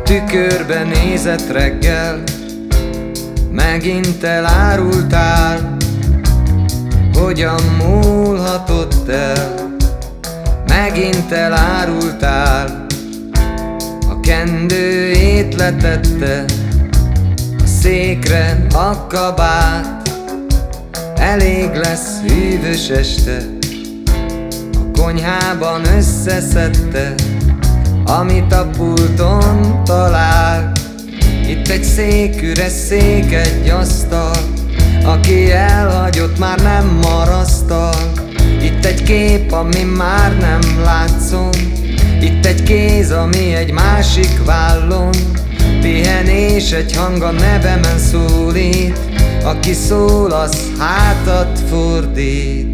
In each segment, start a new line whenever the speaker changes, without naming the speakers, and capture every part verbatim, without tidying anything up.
tükörbe nézett reggel, megint elárultál. Hogyan múlhatott el? Megint elárultál. A kendőjét letette, a székre a kabát. Elég lesz hűvös este, a konyhában összeszedte, amit a pulton talál. Itt egy szék, üres szék, egy asztal, aki elhagyott, már nem marasztal. Itt egy kép, ami már nem látszom, itt egy kéz, ami egy másik vállon. Pihenés, egy hang a nevemen szólít, aki szól, az hátat fordít.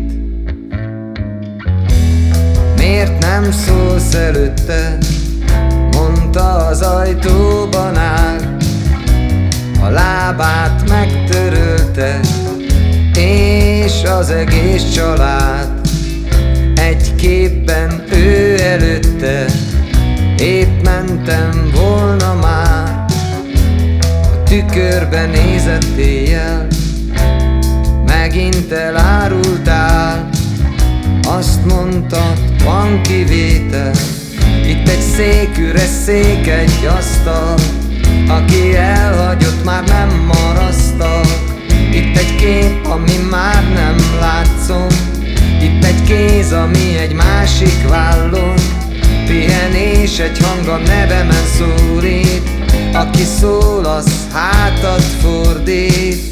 Miért nem szólsz előtte? Mondta, az ajtóban áll. A lábát megtörölte, és az egész család. Egy képben ő előtte, épp mentem volna már. A tükörbe nézett éjjel, megint elárultál. Azt mondtad, van kivétel, itt egy szék, üres szék, egy asztal, aki elhagyott, már nem marasztal. Itt egy kép, ami már nem látszom, itt egy kéz, ami egy másik vállon. Pihenés, egy hang a nevemen szólít, aki szól, az hátat fordít.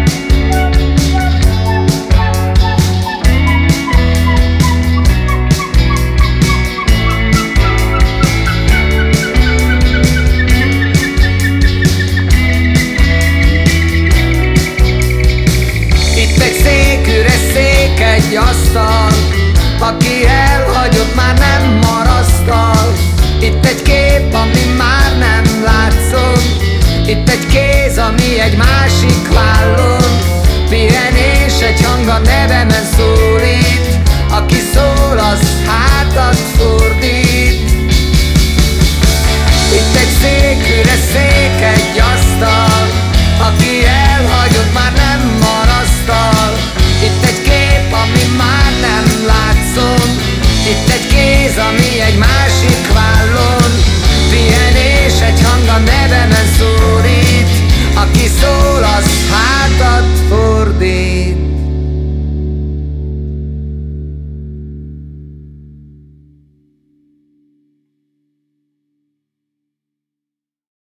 Egy asztal, aki elhagyott, már nem marasztal. Itt egy kép, ami már nem látszom, itt egy kéz, ami egy másik vállon. Pihenés, egy hang a nevemen szólít, aki szól, az hátat fordít. Itt egy szék, üres szék, egy asztal, aki elhagyott, már nem marasztal. Itt egy kép, ami már nem látszom, itt egy kéz, ami egy másik vállon. Pihenés, egy hang a nevemen szólít, aki szól, az hátat fordít.